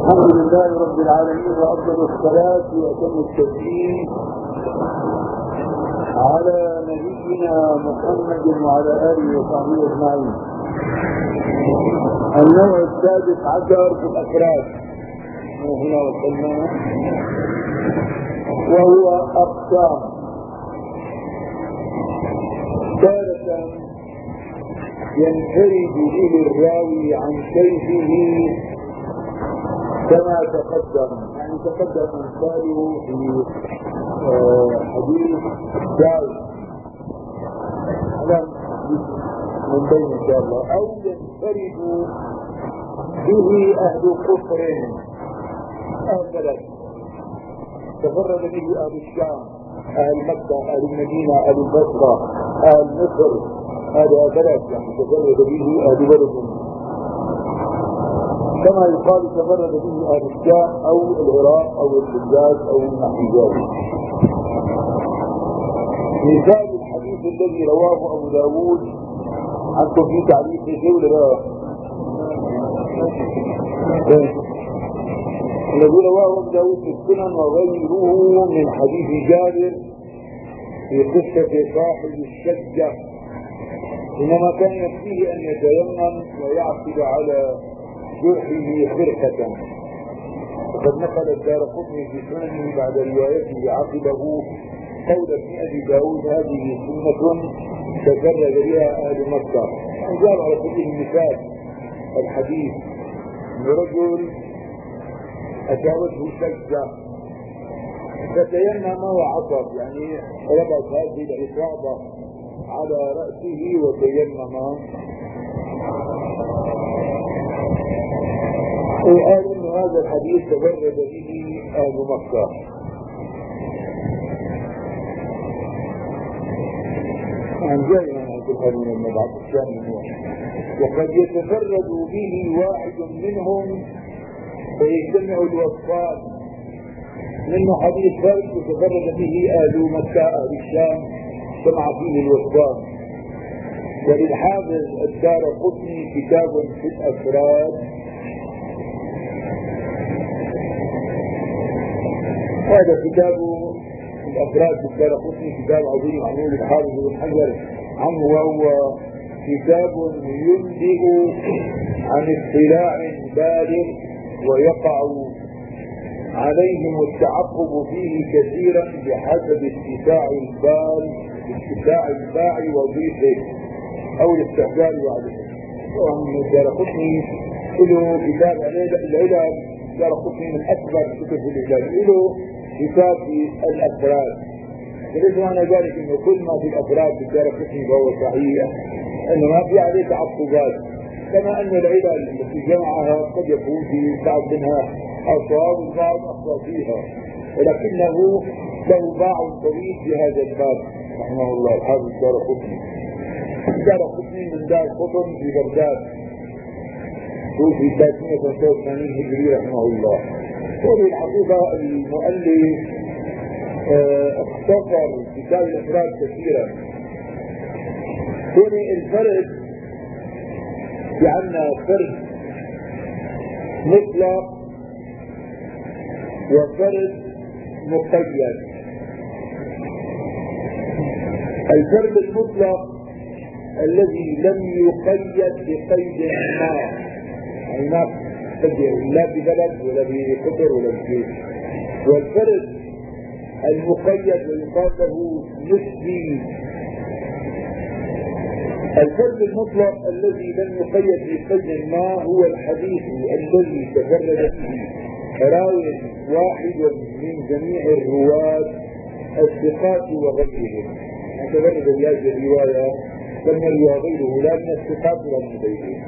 الحمد لله رب العالمين وأفضل الصلاة وأتم التسليم على نبينا محمد وعلى آله وصحبه أجمعين. النوع السادس عشر في الأفراد هنا وصلنا، وهو أقسام. تارة ينفرد به الراوي عن شيخه كما تقدم، يعني تقدم مثاله في حديث داود من بين ان شاء الله، او ينفرد به اهل كفر اهل بلد، تفرد به اهل الشام، اهل مكه، اهل المدينه، اهل البصره، اهل مصر، هذا بلد يعني تفرد به اهل بلد، كما يقال تفرد به اهل الشام او العراق او الحجاز او الحجاز. مثال الحديث الذي رواه ابو داود، عندكم في تعليق شيء ولا لا؟ الذي رواه ابو داود في السنن وغيره من حديث جابر في قصه صاحب الشجه، انما كان يكفيه ان يتيمم ويعقد على جرحه خرقة. وقد نقل الدارقطني في سننه بعد روايته عقبه قول ابن ابي داود هذه سنة تفرد بها اهل مكة. جاب على سبيل المثال الحديث ان رجل اتاوته شجة فتيمم وعصب، يعني ربط هذه العصابة على رأسه وتيمم، وقال ان هذا الحديث تفرد به اهل مكة. عن جاي من القرآن لما بعض الشام، وقد يتفرد به واحد منهم فيجتمع الوصفان، منه حديث فرد يتفرد به اهل مكة اهل الشام سمع فيه الوصفان. وللحافظ الدارقطني كتاب في الافراد، هذا كتاب الافراد الدارقطني كتاب عظيم عمول الحافظ بن حجر عنه، وهو كتاب ينبئ عن اطلاع بالغ ويقع عليهم التعقب فيه كثيرا بحسب اتساع الباع وضيقه او الاستحلال وعدمه. طبعا الدارقطني له كتاب العلل، الدارقطني من اكبر كتب العلل، له كتاب في الافراد، وليس معنى ذلك انه كل ما في الافراد في الدارقطني فهو صحيح، انه ما في عليه تعقبات، كما ان العلل التي جمعها قد يكون في بعض منها اصواب وبعض اخطا فيها، ولكنه له باع طويل في هذا الباب رحمه الله الحافظ الدارقطني من دار قطن في بغداد توفي 385 هجري رحمه الله. وفي الحقيقه المؤلف اختصر كتاب الافراد كثيرا. كون الفرد في عندنا فرد مطلق وفرد مقيد. الفرد المطلق الذي لم يقيد بقيد ما، يعني ما قيد لا ببلد ولا بقطر ولا بشيء. والفرد المقيد ويقال له نسبي. الفرد المطلق الذي لم يقيد بقيد ما هو الحديث الذي تفرد به راوي واحد من جميع الرواة الثقات وغيرهم، تفرد بهذه الرواية لم يروى غيره لا من الثقات ولا من غيرهم.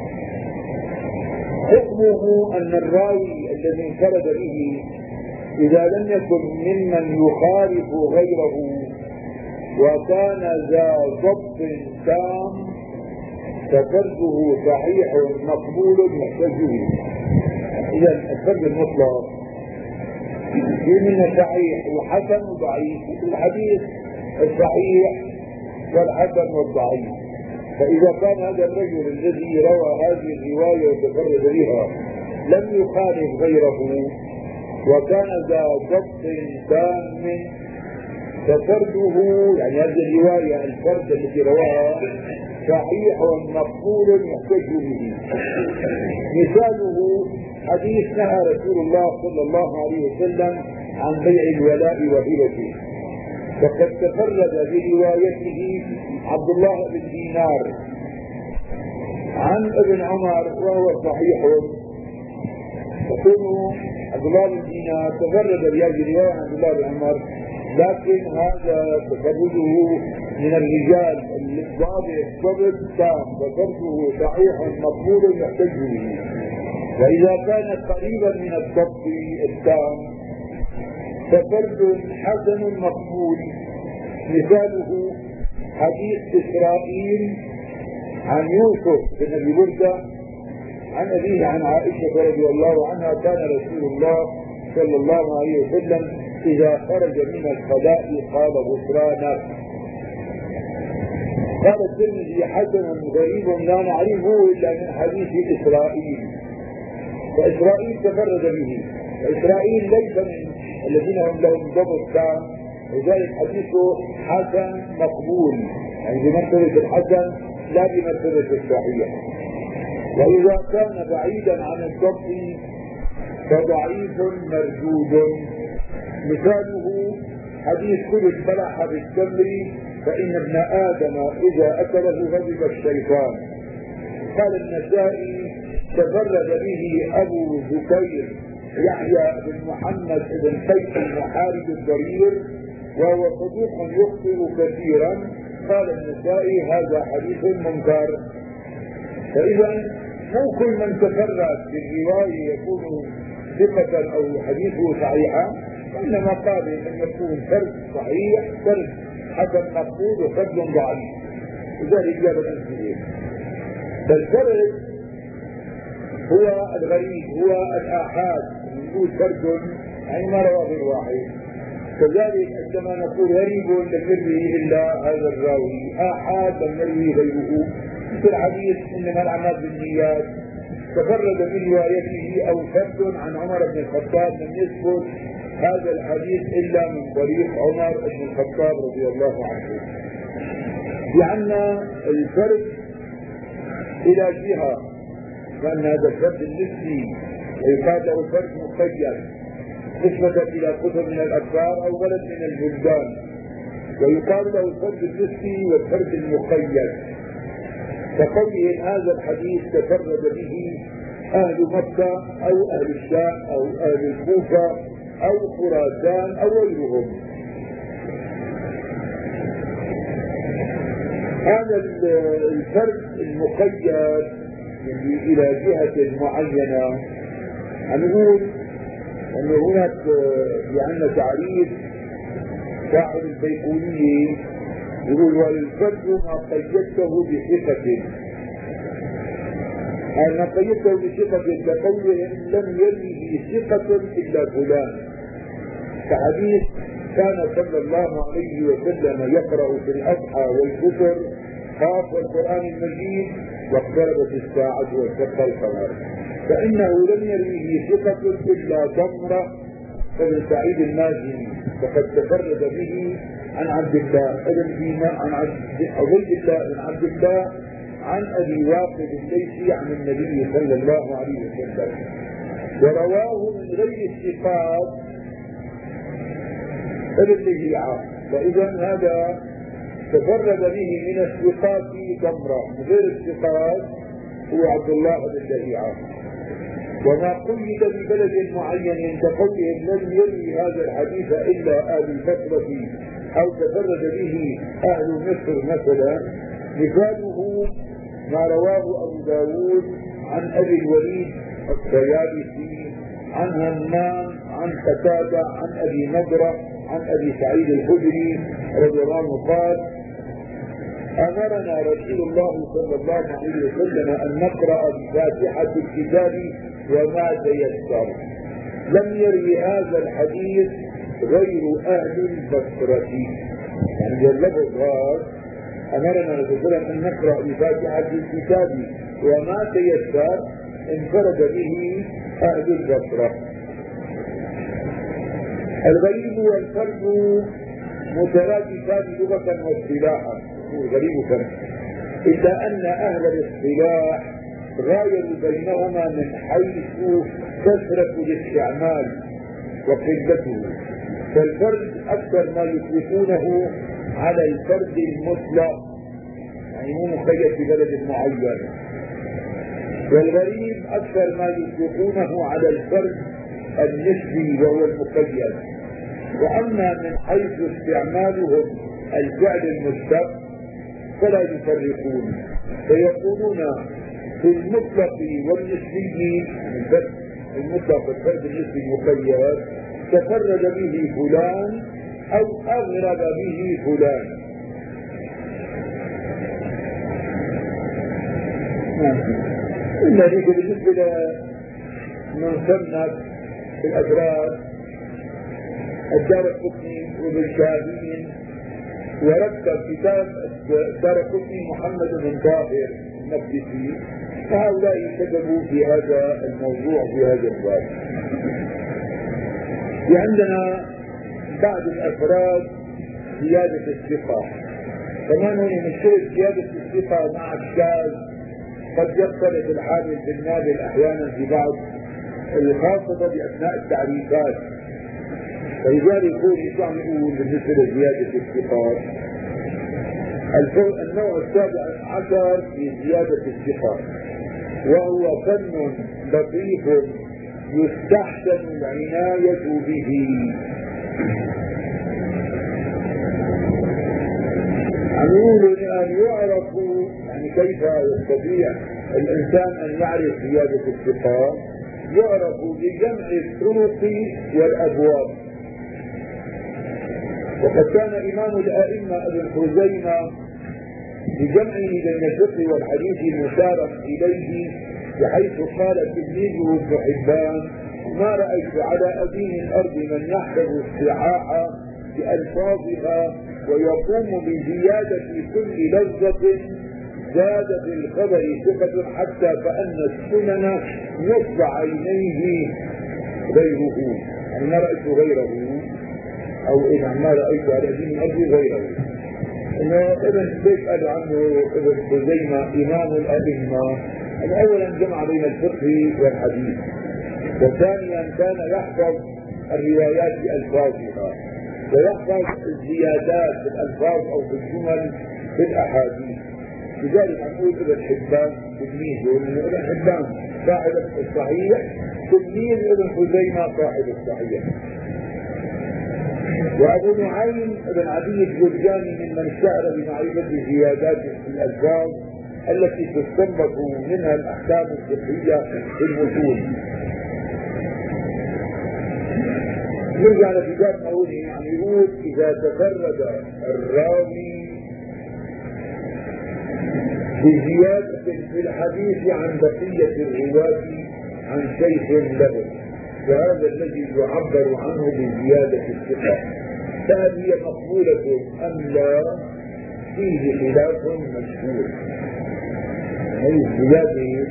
حكمه ان الراوي الذي انفرد به اذا لم يكن ممن يخالف غيره وكان ذا ضبط تام ففرده صحيح مقبول يحتج به. اذا الفرد المطلق في منه صحيح وحسن وضعيف، الحديث الصحيح والحسن والضعيف. فإذا كان هذا الرجل الذي روى هذه الرواية وتفرد بها لم يخالف غيره وكان ذا ضبط تام، ففرده يعني هذه الرواية الفرد التي رواها صحيح مقبول يحتج به. مثاله حديث نهى رسول الله صلى الله عليه وسلم عن بيع الولاء وهبته، فقد تفرد بروايته عبد الله بن دينار عن ابن عمر وهو صحيح. يكون عبد الله بن دينار تفرد بهذه الرواية عن عبد الله بن عمر، لكن هذا تفرده من الرجال الضابط تام، ففرده صحيح مقبول يحتج به. وإذا كان قريبا من الضبط التام ففرد حسن مقبول. مثاله حديث إسرائيل عن يوسف بن أبي بردة عن أبيه عن عائشة رضي الله عنها كان رسول الله صلى الله عليه وسلم إذا خرج من الخلاء قال غفرانك. قال الترمذي حسن غريب لا نعرفه إلا من حديث إسرائيل، فإسرائيل تفرد به، وإسرائيل ليس من الذين هم لهم ضبط تام، وذلك حديثه حسن مقبول، يعني بمرتبة الحسن لا بمرتبة الصحيح. وإذا كان بعيدا عن الضبط فضعيف مردود. مثاله حديث كل البلح بالتمر فإن ابن آدم إذا أكله غضب الشيطان. قال النسائي تفرد به أبو بكير يحيى بن محمد بن قيس المحارب الضرير وهو صدوق يخطئ كثيرا. قال النسائي هذا حديث منكر. فإذا مو كل من تفرد بالرواية يكون ثقة أو حديثه صحيحا، وإنما قابل أن يكون فرد صحيح فرد حسن مقبول وفرد ضعيف، لذلك جاب الأمثلة. فالفرد هو الغريب، هو الآحاد، نقول فرد يعني ما رواه غير واحد. كذلك عندما نقول غريب لم يروي إلا هذا الراوي، آحاد لم يروي غيره. مثل الحديث إنما الأعمال بالنيات تفرد بروايته أو فرد عن عمر بن الخطاب لم يثبت هذا الحديث إلا من طريق عمر بن الخطاب رضي الله عنه. لأن الفرد إلى جهة، لأن هذا الفرد النسبي ويقال له فرد مقيد نسبة إلى كتب من الأكثار أو ولد من البلدان، ويقال له الفرد النسبي والفرد المقيد. فقولهم هذا الحديث تفرد به أهل مكة أو أهل الشام أو أهل الكوفة أو خراسان أو غيرهم. هذا الفرد المقيد إلى جهة معينة نقول أن هناك عندنا تعريف صاحب البيقونية يقول والفرد ما قيدته بثقة، ما قيدته بثقة كقولهم لم يروه ثقة إلا فلان. كحديث كان صلى الله عليه وسلم يقرأ في الأضحى والفطر خاف القرآن المجيد واقتربت الساعة وانشق القمر، فإنه لم يروه ثقة إلا ضمرة بن سعيد المازني، فقد تفرد به عن عبد الله عن عبيد الله بن عبد الله عن أبي واقد الليثي عن النبي صلى الله عليه وسلم، ورواه من غير الثقات ابن لهيعة. فإذا هذا تفرد به من الثقات ضمرة، من غير الثقات هو عبد الله بن لهيعة. وما قيد ببلد معين كقولهم لم يروي هذا الحديث إلا أهل البصرة أو تفرد به أهل مصر مثلا، مثاله ما رواه أبو داود عن أبي الوليد الطيالسي عن همام عن قتادة عن أبي نضرة عن أبي سعيد الخدري رضي الله عنه قال أمرنا رسول الله صلى الله عليه وسلم أن نقرأ بفاتحة الكتاب وما تيسر. لم يروي هذا الحديث غير أهل البصرة، يعني اللفظ هذا أمرنا رسول الله أن نقرأ بفاتحة الكتاب وما تيسر انفرد به أهل البصرة. الغريب والفرد مترادفان لغة واصطلاحا، الغريب فرد، إلا أن أهل الاصطلاح غايروا بينهما من حيث كثرة الاستعمال وقلته. فالفرد أكثر ما يطلقونه على الفرد المطلق، يعني مو مقيد في بلد معين، والغريب أكثر ما يطلقونه على الفرد النسبي وهو المقيد. وأما من حيث استعمالهم الفعل المشتق فلا يفرقون، فيقولون في المطلق والنسبي، المطلق والفرد النسبي المقيد تفرد به فلان أو أغرب به فلان. ذلك بالنسبة لمن صنف في الأفراد الدارقطني وابن شاهين، ورتب كتاب الدارقطني محمد بن طاهر المقدسي، فهؤلاء كتبوا في هذا الموضوع في هذا الباب. في عندنا بعض الأفراد زيادة الثقة، كمان هنا مشكلة زيادة الثقة مع الشاذ قد يختلف الحامل بالنابل أحيانا في بعض، خاصة بأثناء التعريفات. فلذلك يقول ايش عم يقول بالنسبة لزيادة الثقات؟ النوع السابع عشر في زيادة الثقة، وهو فن لطيف يستحسن العناية به. عم يقول أن يعرف، يعني كيف يستطيع الإنسان أن يعرف زيادة الثقات؟ يعرف بجمع الطرق والأبواب. وقد كان إمام الأئمة ابن خزيمة بجمعه بين الفقه والحديث مشارا إليه، بحيث قال تلميذه ابن حبان: ما رأيت على أدين الأرض من يحفظ الصحاح بألفاظها ويقوم بزيادة كل لفظة زاد في الخبر ثقة، حتى كأن السنن نصب عينيه غيره. يعني ما رأيت غيره، أو إن ما رأيت على دين الأرض غيره. إنه ابن بيت قال عنه ابن خزيمة إمام الأئمة، أولا جمع بين الفقه والحديث، وثانيا كان يحفظ الروايات بألفاظها، ويحفظ الزيادات في الألفاظ أو في الجمل في الأحاديث. لذلك نقول ابن حبان تلميذه، لأن ابن حبان صاحب الصحيح تلميذ ابن خزيمة صاحب الصحيح. وأبو نعيم بن عدي الجرجاني ممن اشتهر بمعرفة زيادات في الألفاظ التي تستنبط منها الأحكام الفقهية في المتون. نرجع لكتاب قوله، يعني يقول: إذا تفرد الراوي بزيادة في الحديث عن بقية الرواة عن شيخ له، فهذا الذي يعبر عنه بزيادة الثقة، فهل هي مقبولة أم لا؟ فيه خلاف مشهور. هذه الزيادة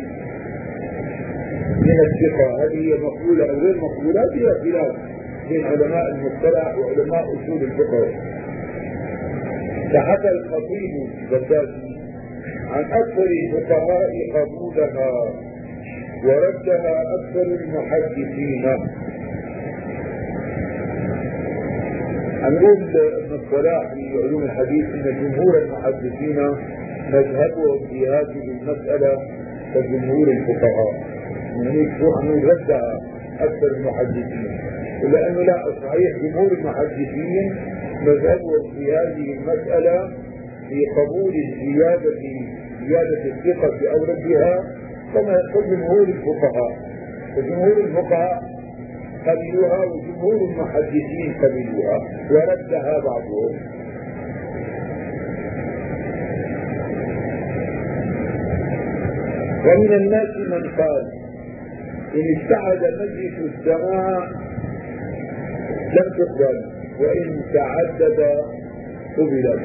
من الثقة هل هي مقبولة أو غير مقبولة؟ فيها خلاف بين علماء المصطلح وعلماء أصول الفقه. فحكى الخطيب البغدادي عن أكثر الفقهاء قبولها وردها أكثر المحدثين. نقول ابن الصلاح في علوم الحديث ان جمهور المحدثين مذهبهم في هذه المسألة كجمهور الفقهاء، يعني شو عم ردها أكثر المحدثين، لأنه لا صحيح جمهور المحدثين مذهبهم في هذه المسألة في قبول زيادة الثقة أو ردها كما يقول جمهور الفقهاء. فجمهور الفقهاء قبلوها وجمهور المحدثين قبلوها وردها بعضهم. ومن الناس من قال: إن اشتعل مجلس السماع لم تقبل، وإن تعدد قبلت.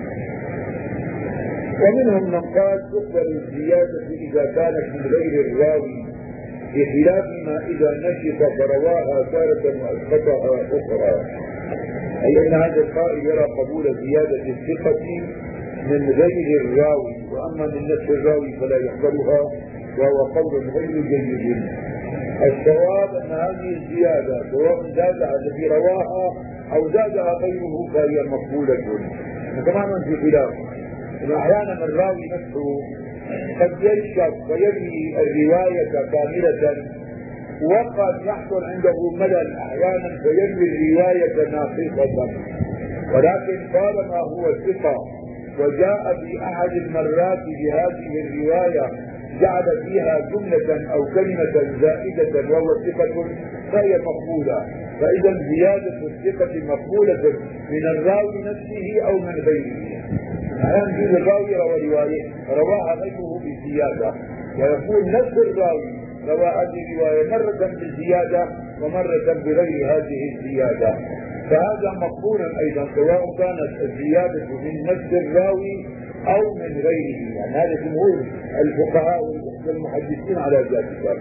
ومنهم من قال: تقبل الزيادة إذا كانت من غير الراوي بخلاف ما إذا نشط فرواها تارة وأسقطها أخرى. أي أن هذا القائل يرى قبول زيادة الثقة من غير الراوي، وأما من نفس الراوي فلا يقبلها، وهو قول غير جيد. الصواب أن هذه الزيادة سواء زادها الذي رواها أو زادها غيره فهي مقبولة. تماما في خلاف أحيانا الراوي نفسه قد يشك فيروي الرواية كاملة، وقد يحصل عنده ملل أحيانا فيروي الرواية ناقصة، ولكن طالما هو ثقة وجاء في أحد المرات بهذه الرواية جعل فيها جملة أو كلمة زائدة وهو ثقة فهي مقبولة. فإذا زيادة الثقة مقبولة من الراوي نفسه أو من غيره. الآن يجوز الراوي روى رواية رواها غيره بزيادة، ويقول نفس الراوي روى هذه الرواية مرة بالزيادة ومرة بغير هذه الزيادة، فهذا مقبول أيضا سواء كانت الزيادة من نفس الراوي أو من غيره. يعني هذا جمهور الفقهاء والمحدثين على ذلك.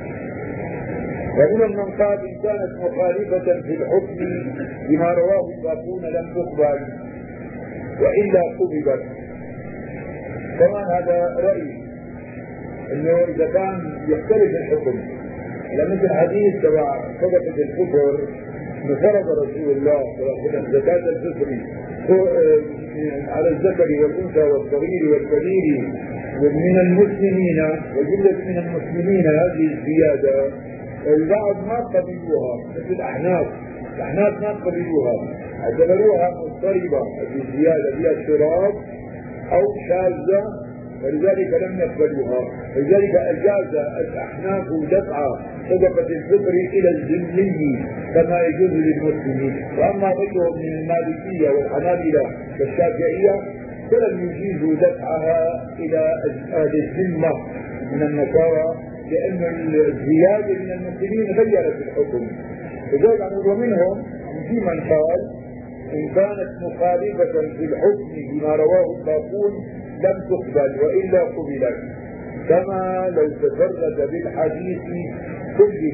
ومن من قال إن كانت مخالفة في الحكم بما رواه الباقون لم تقبل وإلا قبلت. طبعا هذا رأي انه اذا كان يختلف الحكم، مثل حديث تبع صدقة الفطر فرض رسول الله صلى الله عليه وسلم زكاة الفطر على الذكر والانثى والصغير والكبير من المسلمين وجملة من المسلمين. هذه الزيادة البعض ما قبلوها مثل الأحناف ما قبلوها، اعتبروها مضطربة هذه الزيادة فيها اضطراب أو شاذة، ولذلك لم يقبلوها. لذلك أجاز الأحناف دفع صدقة الفطر إلى الذمي كما يجوز للمسلمين، وأما غيرهم من المالكية والحنابلة والشافعية فلم يجيزوا دفعها إلى أهل الذمة من النصارى، لأن الزيادة من المسلمين غيرت الحكم. لذلك ومنهم في من قال إن كانت مخالفة في الحكم بما رواه الباقون لم تقبل وإلا قبلت، كما لو تفرد بالحديث كله.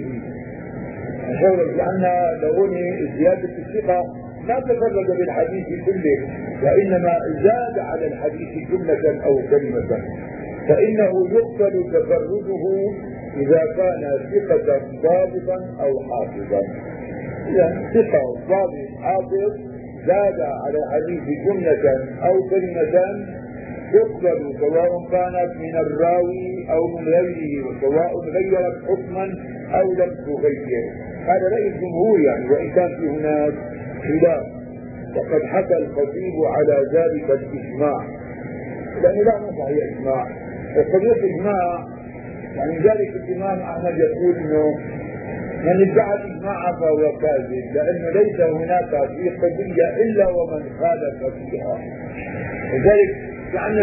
لأن لو زيادة الثقة ما تفرد بالحديث كله وإنما زاد على الحديث جملة أو كلمة، فإنه يقبل تفرده إذا كان ثقة ضابطا أو حافظا. إذا ثقة ضابط حافظ زاد على الحديث جملة أو كلمة تقبل سواء كانت من الراوي أو من غيره، وسواء غيرت حكما أو لم تغير. هذا رأي الجمهور يعني، وإن كان في هناك خلاف. وقد حكى الخطيب على ذلك الإجماع، لأنه لا نصح إجماع، وقضية إجماع يعني ذلك الإمام أحمد يقول إنه من ادعى الإجماع فهو كاذب، لأنه ليس هناك في قضية إلا ومن خالف فيها. لذلك لأن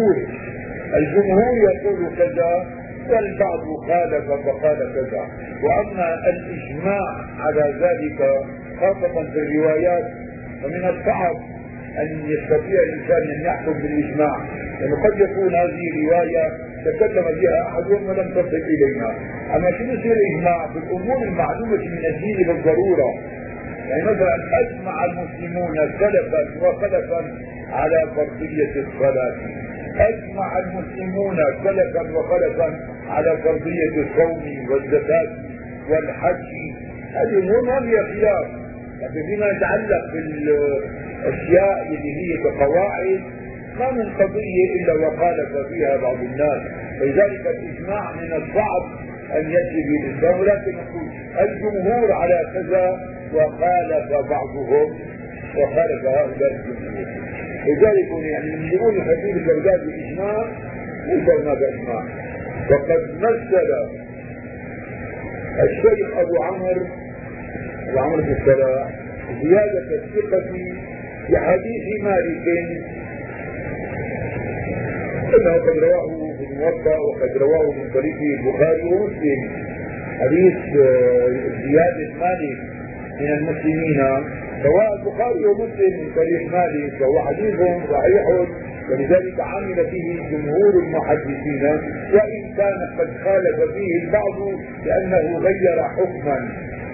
الجمهور يقول كذا والبعض خالف فقال كذا. وأما الإجماع على ذلك خاصة في الروايات فمن الصعب أن يستطيع الإنسان أن يحكم بالإجماع، لأنه قد يكون هذه رواية تكلم بها أحدهم ولم تصل إلينا. أما شنو يصير الإجماع في الأمور المعلومة من الدين بالضرورة؟ يعني مثلا أجمع المسلمون سلفا وخلفا على فرضية الصلاة، أجمع المسلمون سلفا وخلفا على فرضية الصوم والزكاة والحج. هذه الأمور ما فيها خلاف، لكن فيما يتعلق بالأشياء اللي هي كقواعد ما من قضية إلا وخالف فيها بعض الناس، فلذلك الإجماع من الصعب أن يأتي به الإسلام. ولكن نقول الجمهور على كذا وخالف بعضهم وخالف هؤلاء الجمهور. لذلك يعني من يقول الخطيب البغدادي إجماع ليس هناك إجماع. وقد مثل الشيخ أبو عمرو بن الصلاح زيادة الثقة بحديث مالك انه قد رواه في الموطأ وقد رواه من طريق البخاري ومسلم. حديث زيادة مالك من المسلمين سواء البخاري ومسلم من طريق مالك، وهو حديث صحيح ولذلك عمل به جمهور المحدثين، وإن كان قد خالف فيه البعض لأنه غير حكما.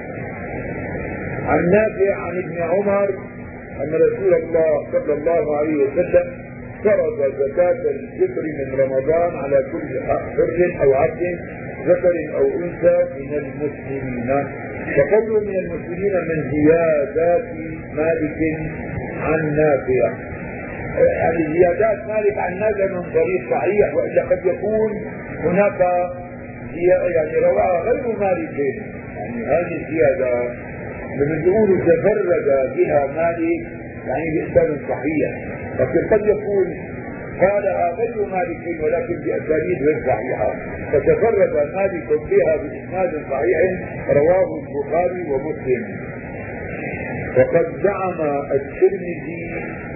عن نافع عن ابن عمر أن رسول الله صلى الله عليه وسلم فرض زكاة الفطر من رمضان على كل حر أو عبد ذكر أو أنثى من المسلمين. فقوله من المسلمين من زيادات مالك عن نافع، يعني زيادات مالك عن نافع من طريق صحيح، وإلا قد يكون هناك يعني رواها غير مالك. يعني هذه الزيادة لما يقولوا تفرد بها مالك يعني بإسناد صحيح، لكن قد يكون قالها غير مالك ولكن بأسانيد غير صحيحة، فتفرد مالك بها بإسناد صحيح رواه البخاري ومسلم. وقد زعم الترمذي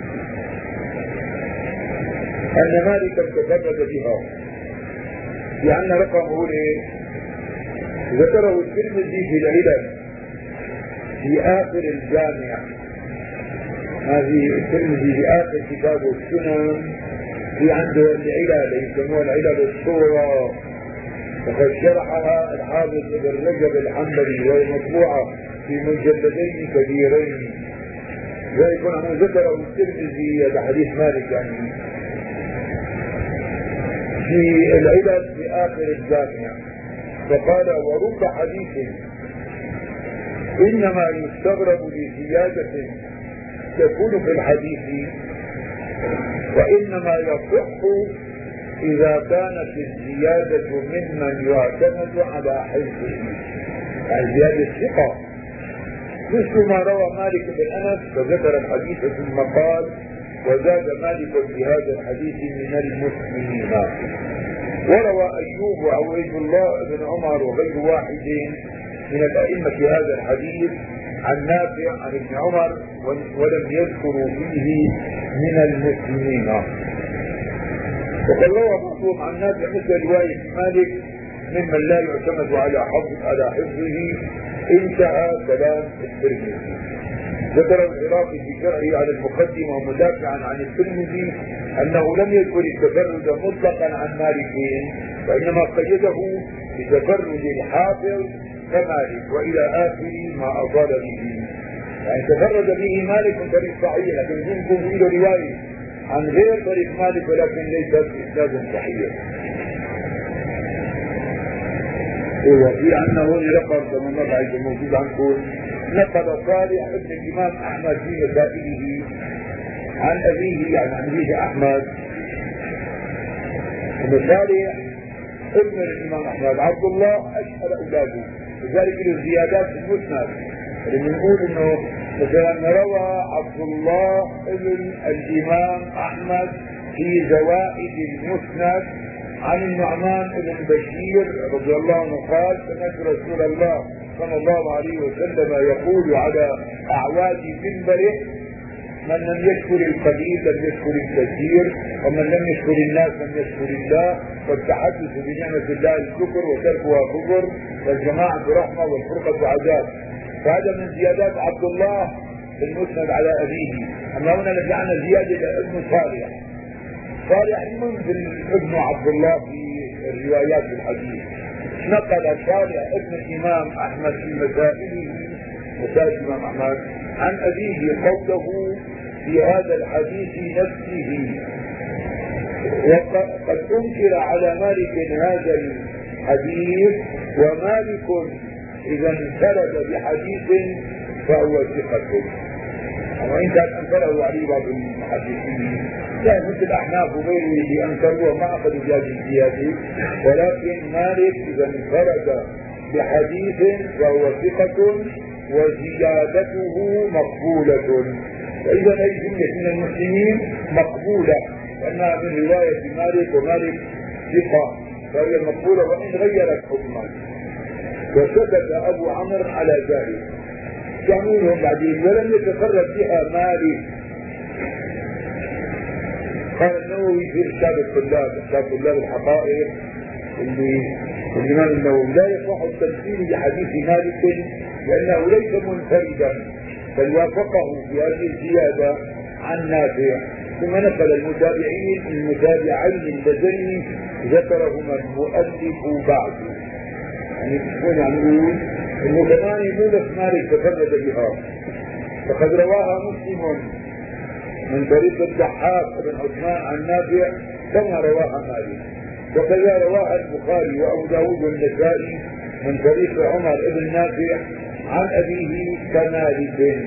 أن مالكا تفرد بها، لأن رقمه ذكره الترمذي في العلل في آخر الجامع. هذه الترمذي في آخر كتابه السنن في عنده العلل يسموها العلل الصغرى، وقد شرحها الحافظ ابن رجب الحنبلي وهي مطبوعة في مجلدين كبيرين. ويكون عنه ذكره الترمذي هذا حديث مالك يعني في العلل في آخر الجامع، فقال ورب حديث إنما يستغرب لزيادة تكون في الحديث، وإنما يصح إذا كانت الزيادة ممن يعتمد على حفظه، يعني زيادة ثقة، مثل ما روى مالك بن أنس فذكر الحديث ثم قال وزاد مالك في هذا الحديث من المسلمين. وروى أيوب وعبيد الله بن عمر وغير واحد من الأئمة هذا الحديث عن نافع عن ابن عمر ولم يذكروا فيه من المسلمين. وقد روى بعضهم عن نافع مثل رواية مالك ممن لا يعتمد على حفظه. انتهى كلام الترمذي. ذكر العراقي في شرحه على المقدمة مدافعا عن الترمذي أنه لم يذكر التفرد مطلقا عن مالك، وإنما قيده بتفرد الحافظ كمالك وإلى آخر ما أطال به. يعني تفرد به مالك من طريق صحيح، لكن يمكن فيه رواية عن غير طريق مالك ولكن ليست إسناد صحيح. وفي أنه نقل كما مقعد موجود عنكم، نقل صالح ابن الإمام أحمد في مسائله عن أبيه يعني عن أبيه أحمد، وصالح ابن الإمام أحمد عبد الله أشهر أولاده، لذلك الزيادات في المسند اللي بنقول إنه مثلا روى عبد الله ابن الإمام أحمد في زوائد المسند عن النعمان بن بشير رضي الله عنه قال سمعت رسول الله صلى الله عليه وسلم يقول على أعواد منبره من لم يشكر القليل لم يشكر الكثير، ومن لم يشكر الناس لم يشكر الله، والتحدث بنعمة الله الكفر وتركها كفر، والجماعة رحمة والفرقة عذاب. فهذا من زيادات عبد الله المسند على أبيه. أما هنا رجعنا زيادة لابن صالح. صالح منزل ابن عبد الله في الروايات الحديث. نقل صالح ابن الإمام أحمد في مسائل الإمام أحمد عن أبيه قوله في هذا الحديث نفسه. وقد أنكر على مالك هذا الحديث، ومالك إذا انفرد بحديث فهو ثقة، وإن كان أنكره عليه بعض المحدثين كان مثل الأحناف وغيره اللي أنكروه ما أخذوا بهذه الزيادة، ولكن مالك إذا انفرد بحديث فهو ثقة وزيادته مقبولة. فإذا أي جملة من المسلمين مقبولة لأنها من رواية مالك، ومالك ثقة فهي مقبولة وإن غيرت حكما. وسكت أبو عمرو على ذلك جميعهم بعدين ولم يتفرد بها مالك. قال النووي في إرشاد الطلاب الحقائق اللي الإمام النووي لا يصح التمثيل بحديث مالك لأنه ليس منفردا، بل وافقه في هذه الزيادة عن نافع ثم نقل المتابعين اللذين ذكرهما المؤلف بعد. يعني تكون عم يقول انه كمان مو بس مالك تفرد بها، فقد رواها مسلم من طريق الضحاك بن عثمان عن نافع كما رواها مالك، وكذا رواها البخاري وابو داود والنسائي من طريق عمر بن نافع عن ابيه كمالك.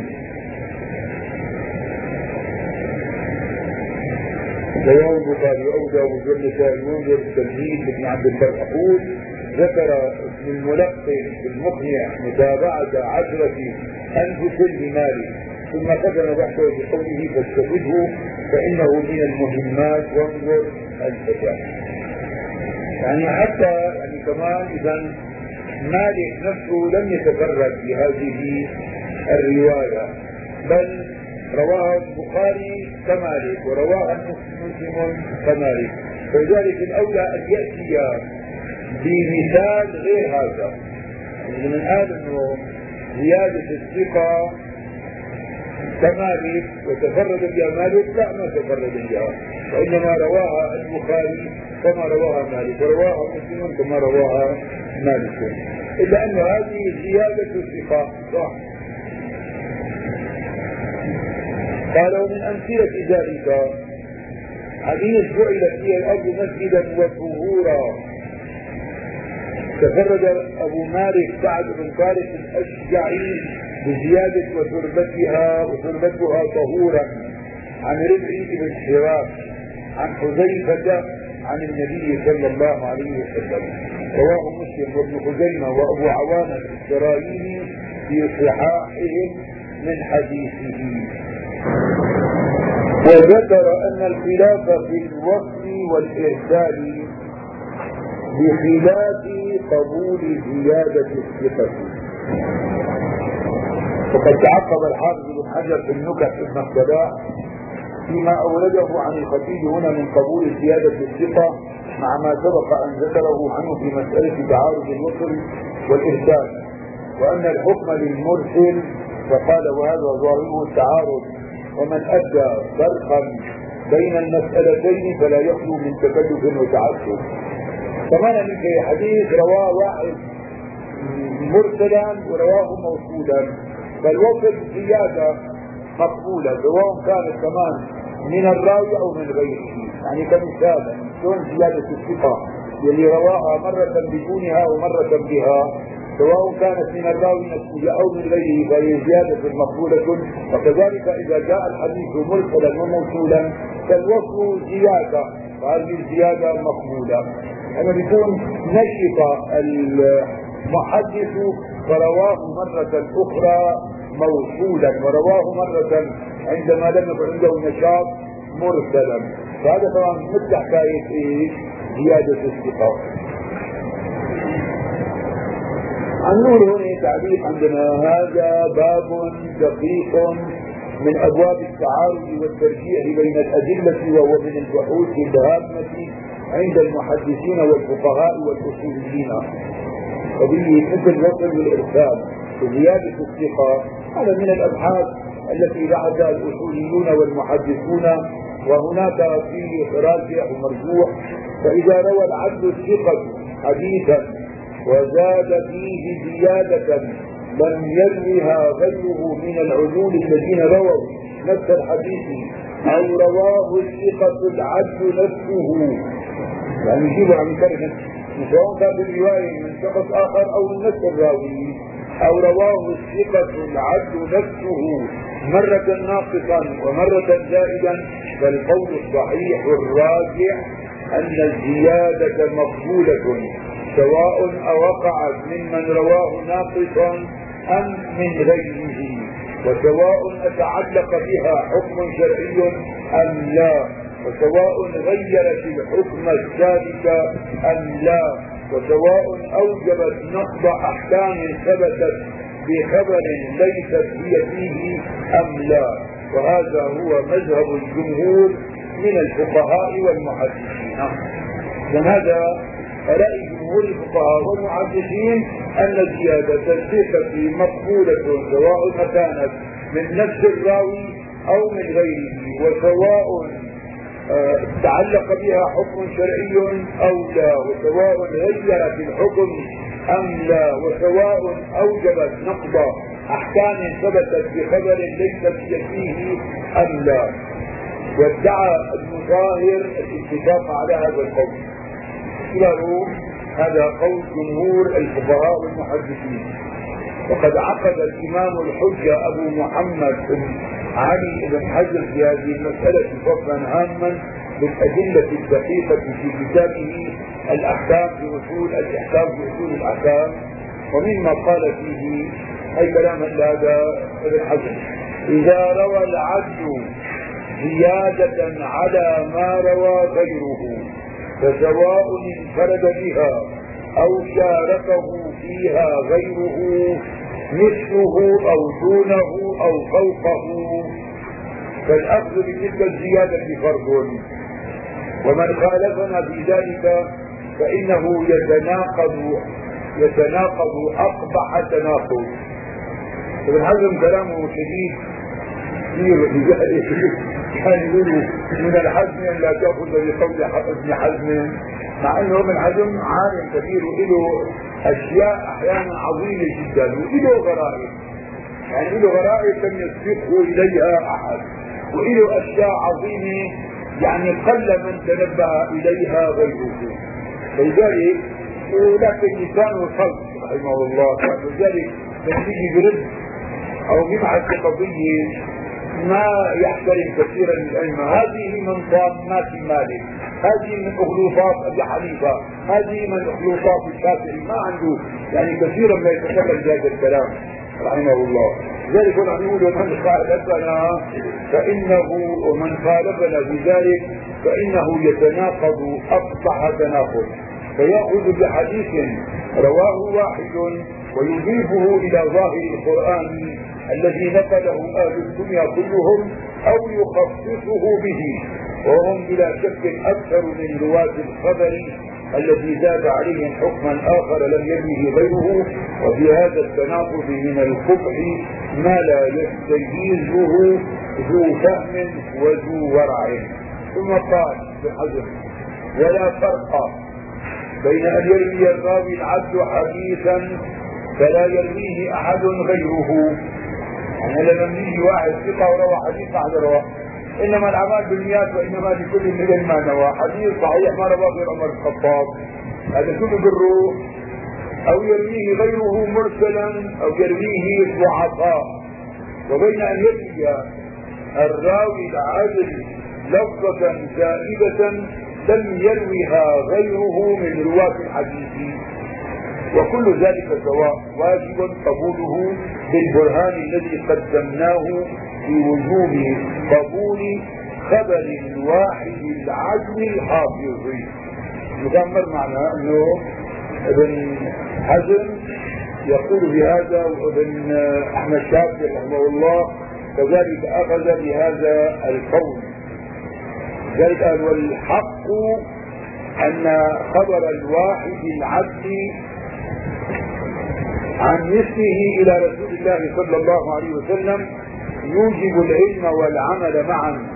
رواه البخاري وابو داود والنسائي وانظر التمهيد لابن عبد البر. اقول ذكر ابن الملقن بالمقنع متابعة 10 أنفس لمالك، ثم ختم بحثه بقوله فاستفده فإنه من المهمات وانظر الفتاة. يعني حتى يعني كمان إذا مالك نفسه لم يتفرد بهذه الرواية، بل رواها البخاري كمالك ورواها مسلم كمالك، فلذلك الأولى أن يأتي بمثال غير هذا. يعني من قال انه زيادة الثقة كمالك وتفرد بها مالك، لا ما تفرد بها، وإنما رواها البخاري كما رواها مالك ورواها مسلم كما رواها مالك، إلا أن هذه زيادة الثقة صح. قال ومن أمثلة ذلك حديث جعلت فيها الأرض مسجدا وطهورا، تفرد أبو مالك سعد بن طارق الأشجعي بزيادة وتربتها طهورا عن ربعي بن حراش عن حذيفة عن النبي صلى الله عليه وسلم. رواه مسلم وابن خزيمة وأبو عوانة الإسرائيلي في صحاحهم من حديثه. وذكر أن الخلاف في الوصل والإرسال بخلاف قبول زيادة الثقة. وقد تعقب الحافظ بن حجر في النكت ابن الصلاح فيما أورده عن الخطيب هنا من قبول زيادة الثقة مع ما سبق أن ذكره عنه في مسألة تعارض الوصل والإرسال، وأن الحكم للمرسل، فقال وهذا ظاهره التعارض، ومن أدى فرقا بين المسألتين فلا يخلو من تكلف وتعسف. كمان من في حديث رواه واحد مرسلا ورواه موصولا، فالوصل زيادة مقبولة سواء كانت كمان من الراوي او من غيره. يعني كمثال شلون زيادة الثقة يلي رواها مرة بدونها ومرة بها، سواء كانت من الراوي نفسه او من غيره فهي زيادة مقبولة. وكذلك اذا جاء الحديث مرسلا وموصولا فالوصل زيادة، فهذه الزيادة مقبولة. أما بيكون نشط المحدث فرواه مرة أخرى موصولا ورواه مرة عندما لم يكن عنده نشاط مرسلا، فهذا طبعا مثل حكاية ايش؟ زيادة الثقة. النور هنا تعليق عندنا هذا باب دقيق من أبواب التعارض والترجيح بين الأدلة، وهو من البحوث الهامة عند المحدثين والفقهاء والأصوليين، وبه مثل الوصل والإرسال وزيادة الثقة. هذا من الأبحاث التي بحثها الأصوليون والمحدثون، وهناك فيه راجح ومرجوح. فإذا روى العدل الثقة حديثا وزاد فيه زيادة لم يروها غيره من العدول الذين رووا نفس الحديث، أو رواه الثقة العدل نفسه، يعني يجيبوا عن كلمة سواء كان بالرواية من شخص آخر أو من نفس الراوي، أو رواه الثقة العدل نفسه مرة ناقصا ومرة زائدا، فالقول الصحيح الراجح أن الزيادة مقبولة سواء أوقعت ممن رواه ناقصا أم من غيره، وسواء أتعلق بها حكم شرعي أم لا، وسواء غيرت الحكم الثابت أم لا، وسواء أوجبت نقض أحكام ثبتت بخبر ليست هي فيه أم لا. وهذا هو مذهب الجمهور من الفقهاء والمحدثين. وهذا رأي جمهور الفقهاء والمحدثين أن زيادة الثقة مقبولة سواء كانت من نفس الراوي أو من غيره، وسواء تعلق بها حكم شرعي أو لا، وسواء غيرت الحكم أم لا، وسواء أوجبت نقض أحكام ثبتت بخبر ليس فيه أم لا. وادعى المظاهر الاتفاق على هذا القول. هذا قول جمهور الفقهاء والمحدثين. وقد عقد الإمام الحجة أبو محمد بن علي بن حجر في هذه المسألة فصلا هاما بالأدلة الدقيقة في كتابه الأحكام في أصول الإحكام في أصول الأحكام. ومما قال فيه أي كلام هذا ابن حجر: إذا روى العدل زيادة على ما روى غيره فسواء انفرد بها أو شاركه فيها غيره مثله أو دونه أو فوقه، فالأخذ بتلك الزيادة فرض. ومن خالفنا في ذلك فإنه يتناقض أقبح تناقض. ابن حزم كلامه شديد في ذلك، كان يقول من الحزم أن لا تأخذ بقول ابن حزم، مع أنه ابن حزم عالم كبير وله أشياء أحيانا عظيمة جدا وله غرائب، يعني له غرائب لم يسبقه إليها أحد، وله أشياء عظيمة يعني قل من تنبه إليها غيره. فلذلك لكن لسانه الخلق رحمه الله، فلذلك لما يجي برد أو يبحث في قضية ما يحترم كثيرا العلم. هذه من ضامات مالك، هذه من اخلوصات ابي حنيفه، هذه من اخلوصات الشافعي، ما عنده يعني كثيرا ما يتكلم بهذا الكلام رحمه الله. لذلك نحن نقول من خالفنا فانه، ومن خالفنا بذلك فانه يتناقض اقبح تناقض، فيأخذ بحديث رواه واحد ويضيفه الى ظاهر القرآن الذي نقله أهل الدنيا كلهم أو يخصصه به، وهم بلا شك أكثر من رواة الخبر الذي زاد عليهم حكما آخر لم يروه غيره. وفي هذا التناقض من القبح ما لا يستجيزه ذو فهم وذو ورع. ثم قال ابن حجر: ولا فرق بين أن يروي الراوي العبد حديثا فلا يرويه أحد غيره، يعني لما يجي واحد ثقة وروى حديث بعد رواه، انما الاعمال بالنيات وانما لكل امرئ ما نوى. حديث صحيح ما رواه غير عمر بن الخطاب، هذا كله بالروح. او يرويه غيره مرسلا او يرويه ضعفاء. وبين ان يروي الراوي العادل لفظة زائدة لم يرويها غيره من رواة الحديث، وكل ذلك سواء، واجب قبوله بالبرهان الذي قدمناه في وجوب قبول خبر الواحد العدل الحافظ. مدمر معناه انه ابن حزم يقول بهذا، وابن احمد شافعي رحمه الله كذلك اخذ بهذا القول. ذلك قال: والحق ان خبر الواحد العدل عن مثله الى رسول الله صلى الله عليه وسلم يوجب العلم والعمل معا.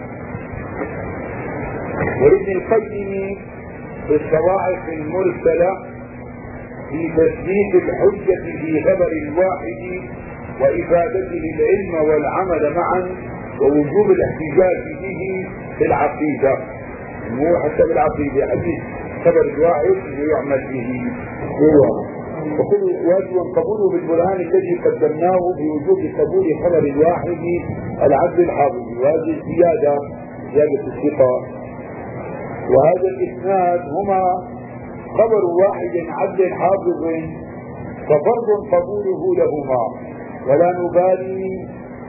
وابن القيم في الصواعق المرسلة في تثبيت الحجة في خبر الواحد وإفادته العلم والعمل معا ووجوب الاحتجاج به في العقيدة، مو حتى بالعقيدة، حديث خبر الواحد يعمل به هو. وكل واجب قبوله بالبرهان الذي قدمناه بوجوب قبول خبر الواحد العدل الحافظ، وهذه زيادة الثقة. وهذا الإسناد هما خبر واحد عدل حافظ ففرض قبوله لهما ولا نبالي.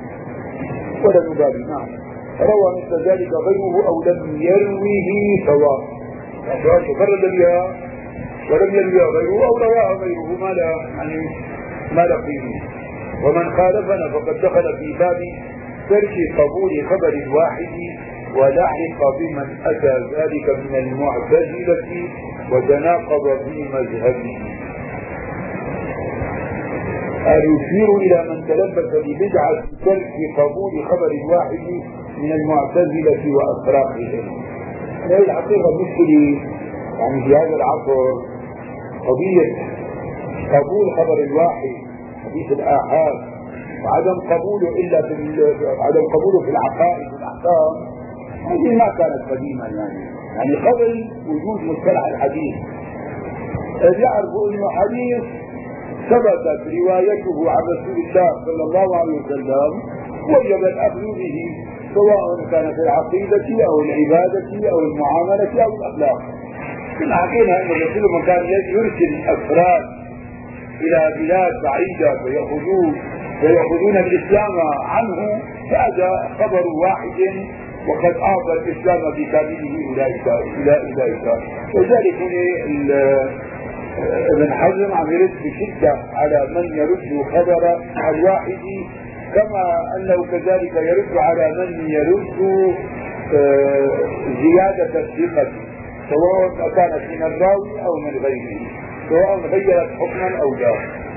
نعم، روى مثل ذلك غيره او لم يروه سواء، يعني تفرد بها ولم يرويها غيره او رواها غيره ما لا قيمه. ومن خالفنا فقد دخل في باب ترك قبول خبر الواحد ولحق بمن اتى ذلك من المعتزلة وتناقض في مذهبه. يشير إلى من تلبس ببدعة ترك قبول خبر الواحد من المعتزلة وأفراقهم. هذه الحقيقة مشكلة يعني في هذا العصر، قضية قبول خبر الواحد حديث الآحاد وعدم قبوله عدم قبوله في العقائد والأحكام. هذه ما كانت قديما يعني قبل وجود مصطلح الحديث يعرفوا انه حديث ثبتت روايته عن رسول الله صلى الله عليه وسلم وجب الاخذ به، سواء كان في العقيده او العباده او المعامله او الاخلاق. كنا حكينا ان الرسول كان يرسل افراد الى بلاد بعيده فيأخذون الاسلام عنه، هذا خبر واحد وقد أعطى الإسلام بكامله أولئك. وذلك ابن حزم عم يرد بشدة على من يرد خبر الواحد، كما أنه كذلك يرد على من يرد زيادة الثقة، سواء كانت من الراوي أو من غيره، سواء غيرت حكما أو لا.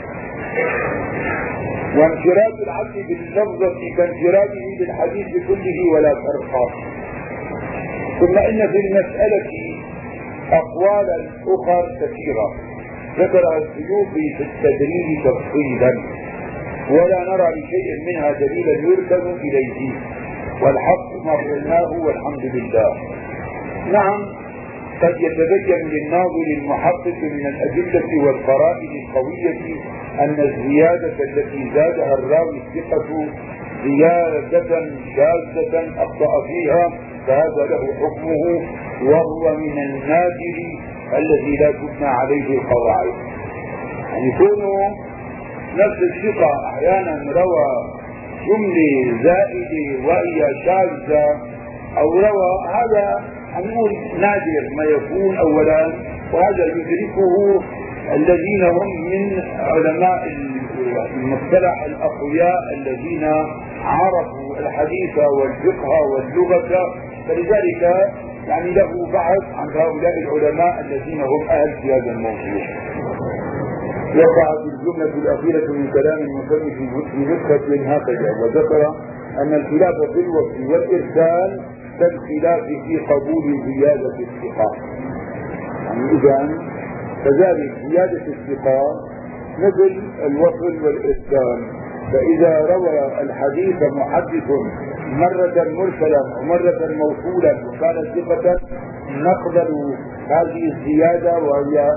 وانفراد العبد باللفظة كانفراده بالحديث كله ولا فرق. ثم إن في المسألة أقوالا أخرى كثيرة ذكرها السيوطي في التدريب تفصيلا، ولا نرى لشيء منها دليلا يركن إليه، والحق ما قلناه والحمد لله. نعم، قد يتبين للناظر المحقق من الأدلة والقرائن القوية أن الزيادة التي زادها الراوي الثقة زيادة شاذة أخطأ فيها، فهذا له حكمه، وهو من النادر الذي لا تبنى عليه القواعد. يعني يكون نفس الثقة أحيانا روى جملة زائدة وهي شاذة، أو روى هذا نقول نادر ما يكون أولا، وهذا يدركه الذين هم من علماء المصطلح الأقوياء الذين عرفوا الحديث والفقه واللغة، فلذلك يعني له بحث عن هؤلاء العلماء الذين هم أهل في هذا الموضوع. وقعت الجملة الأخيرة من كلام المصنف في نسخة هكذا، وذكر أن الخلاف في الوصف والإرسال كالخلاف في قبول زيادة الثقة. يعني إذا كذلك زيادة الثقة مثل الوصل والإرسال، فإذا روى الحديث محدث مرة مرسلا ومرة موصولا وكان ثقة نقبل هذه الزيادة وهي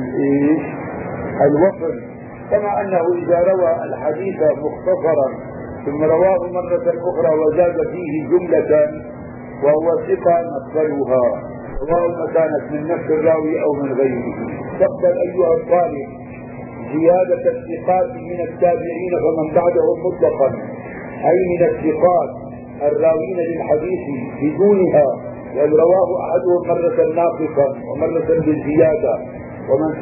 الوصل، كما أنه إذا روى الحديث مختصرا ثم رواه مرة أخرى وزاد فيه جملة وهو ثقة نقبلها، سواء كانت من نفس الراوي أو من غيره. تقبل أيها الطالب زيادة الثقات من التابعين فمن بعدهم مطلقا، أي من الثقات الراوين للحديث بدونها، وإن رواه أحدهم مرة ناقصا ومرة بالزيادة، ومن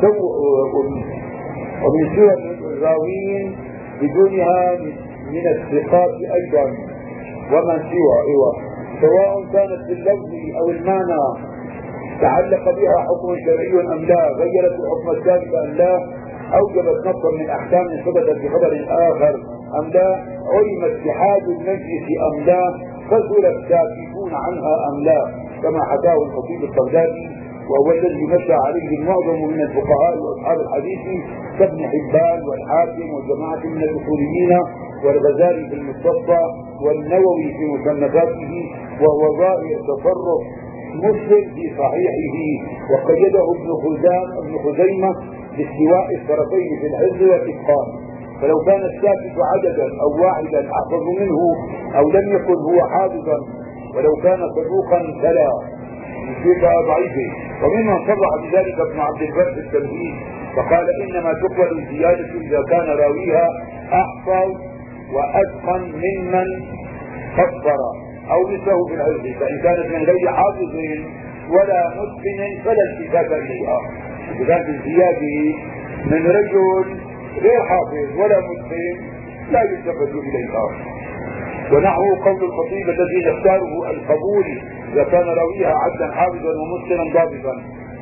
سوى الراوين بدونها من الثقات أيضا، ومن سوى سواء كانت باللفظ أو المعنى تعلق بها حكم شرعي أم لا، غيرت الحكم الثابت أم لا، أوجبت نصا من أحكام ثبتت بخبر آخر أم لا، علم اتحاد المجلس أم لا، كثر الساكتون عنها أم لا، كما حكاه الخطيب البغدادي، وهو الذي مشى عليه المعظم من الفقهاء وأصحاب الحديث كابن حبان والحاكم وجماعة من الأصوليين والغزالي في المستصفى والنووي في مصنفاته، وهو ظاهر تصرف مسلم في صحيحه، وقيده ابن خزيمة باستواء الطرفين في الحفظ والإتقان، فلو كان الساكت عددا أو واحدا أحفظ منه أو لم يكن هو حافظا، ولو كان صدوقا فلا يصيبها ضعيفه. وممن صرح بذلك ابن عبد البر في التمهيد فقال إنما تقبل الزيادة إذا كان راويها أحفظ وأتقن ممن قصر أو مثله في الحفظ، فإن كانت من غير حافظ ولا متقن فلا التفات إليها. إذا كانت الزيادة من رجل غير حافظ ولا متقن لا يلتفت إليها. ونحو قول الخطيب الذي يختاره القبول إذا كان راويها عدلا حافظا ومتقنا ضابطا،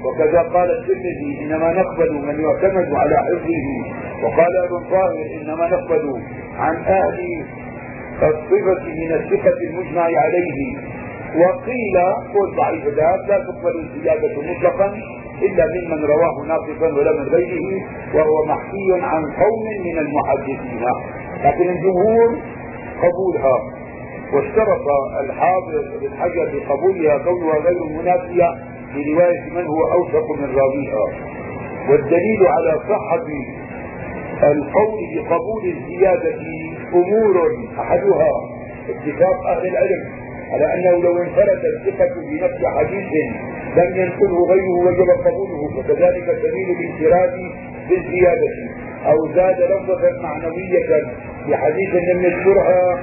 وكذا قال الترمذي إنما نقبل من يعتمد على حفظه. وقال ابن طاهر إنما نقبل عن أهل الصفة من الثقة المجمع عليه. وقيل قول ضعيف ذات لا تقبل الزيادة مطلقا إلا ممن رواه ناقصا ولا من غيره، وهو محكي عن قوم من المحدثين، لكن الجمهور قبولها. واشترط الحافظ بن حجر في قبولها كونها غير منافية لرواية من هو أوثق من راويها. والدليل على صحة القول بقبول الزيادة أمور، أحدها اتفاق أهل العلم على أنه لو انفرد الثقة بنفس حديث لم ينقله غيره وجب قبوله، وكذلك سبيل الانفراد بالزيادة أو زاد لفظة معنوية بحديث لم يذكرها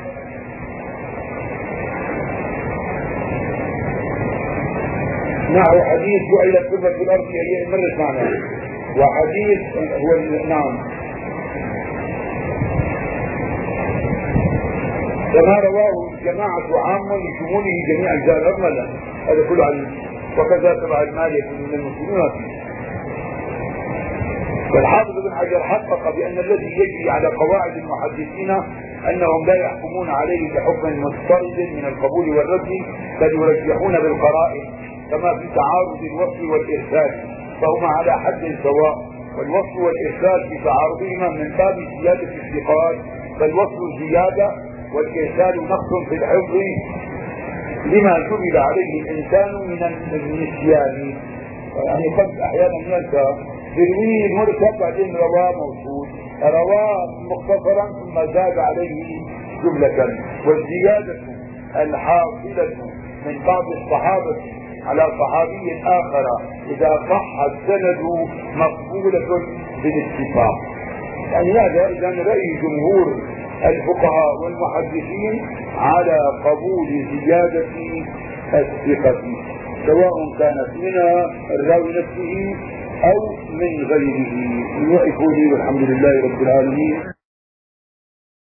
نحو حديث جعلت كلمة في الأرض هي مرت معنا، وحديث هو نعم كما رواه الجماعة عاما لشموله جميع أجزاء الأرض، هذا كله علم. وكذا تبع المالك من المسلمين. والحافظ بن حجر حقق بأن الذي يجري على قواعد المحدثين أنهم لا يحكمون عليه بحكم مضطرد من القبول والرد، بل يرجحون بالقرائن، كما في تعارض الوصل والإرسال فهما على حد سواء. والوصل والإرسال في تعارضهما من باب زيادة الثقات، فالوصل زيادة والإرسال نقص في الحفظ لما جبل عليه الإنسان من النسيان. يعني قد أحيانا ينسى بالوي المركب بعدين رواه موصول، رواه مختصرا ثم زاد عليه جملة. والزيادة الحاصلة من بعض الصحابة على صحابي آخر إذا صح السند مقبولة بالاتفاق. يعني هذا إذا رأي جمهور الفقهاء والمحدثين على قبول زيادة الثقة، سواء كانت من الراوي نفسه أو من غيره. وإخوتي والحمد لله رب العالمين.